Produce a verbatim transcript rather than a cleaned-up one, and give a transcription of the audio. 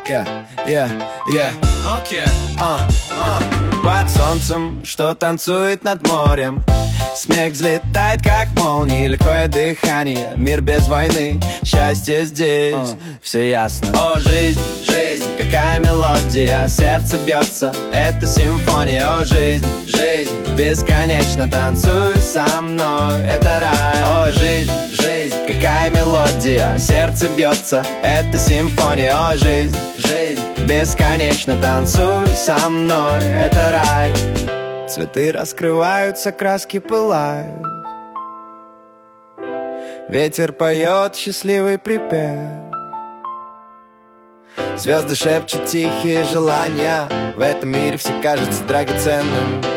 yeah, yeah, yeah. Okay. uh, uh. Под солнцем, что танцует над морем, смех взлетает, как молния, легкое дыхание, мир без войны, счастье здесь, uh. все ясно. О, жизнь, жизнь, какая мелодия, сердце бьется, это симфония. О, жизнь, жизнь, бесконечно танцуй со мной, это рай. О, жизнь, жизнь, какая мелодия, сердце бьется, это симфония. О, жизнь, жизнь, бесконечно танцуй со мной, это рай. Цветы раскрываются, краски пылают, ветер поет счастливый припев, звезды шепчут тихие желания, в этом мире все кажется драгоценным.